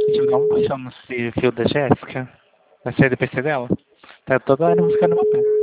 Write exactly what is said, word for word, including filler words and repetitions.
Gente, vai dar um baixão nesse fio da Jéssica. Vai ser D P C dela. Tá toda hora música no meu pé.